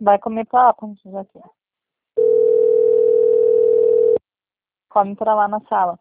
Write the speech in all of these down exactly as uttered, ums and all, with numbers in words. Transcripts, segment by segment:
Vai comer pra lá, quando estiver aqui. Come pra lá na sala.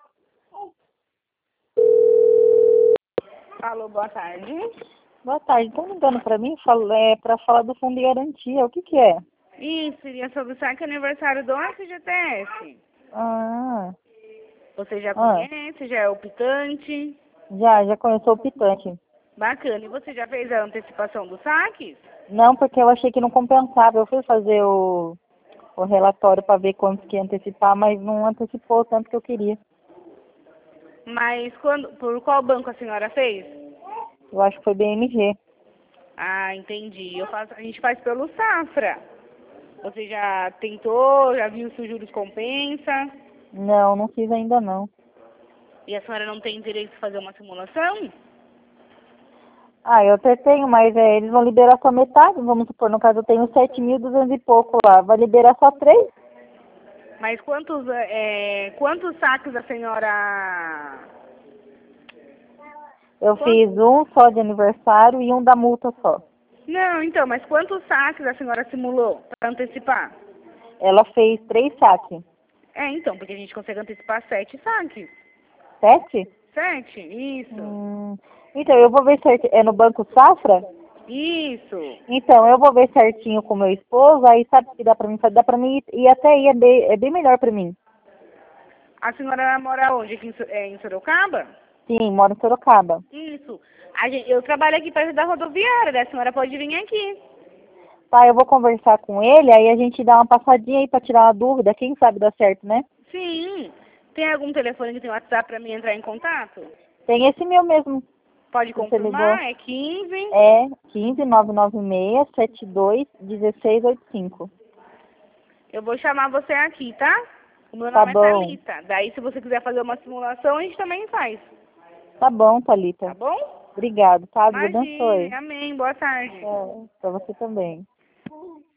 Alô, boa tarde. Boa tarde. Estão ligando pra mim falo, é, pra falar do fundo de garantia. O que que é? Isso, seria sobre o saque aniversário do F G T S. Ah, Você já ah, conhece, já é optante. já, já conheço o pitante. Bacana. E você já fez a antecipação dos saques? Não, porque eu achei que não compensava. Eu fui fazer o, o relatório pra ver quanto que ia antecipar, mas não antecipou tanto que eu queria. Mas quando, por qual banco a senhora fez? Eu acho que foi B M G. Ah, entendi. Eu faço, a gente faz pelo Safra. Você já tentou, já viu se os juros compensa? Não, não fiz ainda não. E a senhora não tem interesse em fazer uma simulação? Ah, eu até tenho, mas é, eles vão liberar só metade, vamos supor, no caso eu tenho sete mil e duzentos e pouco lá, vai liberar só três? Mas quantos, é, quantos saques a senhora... Eu Quantos... fiz um só de aniversário e um da multa só. Não, então, mas quantos saques a senhora simulou para antecipar? Ela fez três saques. É, então, porque a gente consegue antecipar sete saques. Sete? Sete? Isso. Hum, então, eu vou ver certinho. É no Banco Safra? Isso. Então, eu vou ver certinho com meu esposo, aí sabe o que dá pra mim fazer? Dá pra mim ir, ir até aí, é bem, é bem melhor pra mim. A senhora mora onde? Aqui em, Sor- é, em Sorocaba? Sim, moro em Sorocaba. Isso. A gente, eu trabalho aqui perto da rodoviária, né? A senhora pode vir aqui. Tá, eu vou conversar com ele, aí a gente dá uma passadinha aí pra tirar uma dúvida, quem sabe dá certo, né? Sim. Tem algum telefone que tem WhatsApp para mim entrar em contato? Tem esse meu mesmo, Pode que você ligou. confirmar? É quinze. É quinze, nove nove seis, sete dois, um seis oito cinco. Eu vou chamar você aqui, tá? O meu Tá nome é bom. Thalita. Daí, se você quiser fazer uma simulação, a gente também faz. Tá bom, Tá Thalita. bom? Obrigado, tá? Deus Imagine. abençoe. Amém. Boa tarde. É, pra você também.